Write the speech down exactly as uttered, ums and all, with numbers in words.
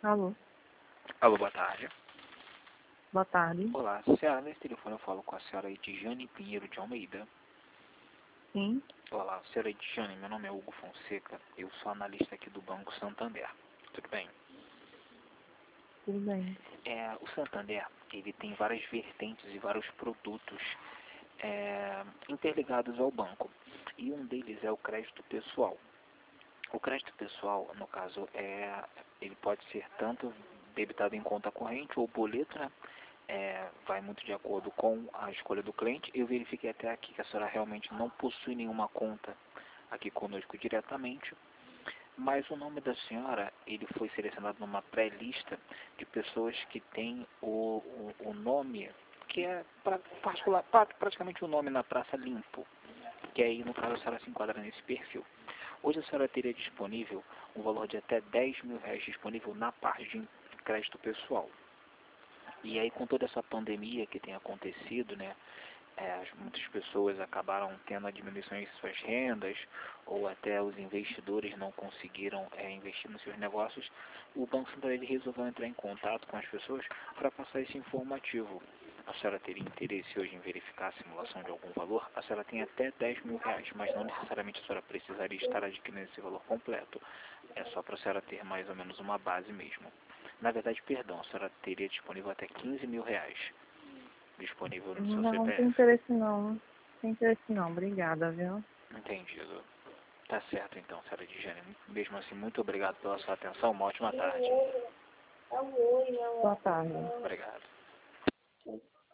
Alô, Alô, boa tarde. boa tarde. Olá, senhora, nesse telefone eu falo com a senhora Edjane Pinheiro de Almeida. Sim, Olá, senhora Edjane, meu nome é Hugo Fonseca, eu sou analista aqui do Banco Santander. Tudo bem? tudo bem. É, o Santander, ele tem várias vertentes e vários produtos é, interligados ao banco. E um deles é o crédito pessoal. O crédito pessoal, no caso, é, ele pode ser tanto debitado em conta corrente ou boleto, né? É, vai muito de acordo com a escolha do cliente. Eu verifiquei até aqui que a senhora realmente não possui nenhuma conta aqui conosco diretamente, mas o nome da senhora, ele foi selecionado numa pré-lista de pessoas que têm o, o, o nome, que é pra, particular, praticamente o nome na praça limpo, que aí no caso a senhora se enquadra nesse perfil. Hoje a senhora teria disponível um valor de até dez mil reais disponível na parte de crédito pessoal. E aí com toda essa pandemia que tem acontecido, né, é, muitas pessoas acabaram tendo a diminuição em suas rendas, ou até os investidores não conseguiram é, investir nos seus negócios, o Banco Central ele resolveu entrar em contato com as pessoas para passar esse informativo. A senhora teria interesse hoje em verificar a simulação de algum valor? A senhora tem até dez mil reais, mas não necessariamente a senhora precisaria estar adquirindo esse valor completo. É só para a senhora ter mais ou menos uma base mesmo. Na verdade, perdão, a senhora teria disponível até quinze mil reais disponível no seu Não, não tem C P F. interesse não. Não tem interesse não. Obrigada, viu? Entendido. Tá certo então, senhora Edjane. Mesmo assim, muito obrigado pela sua atenção. Uma ótima tarde. Boa tarde. Obrigado.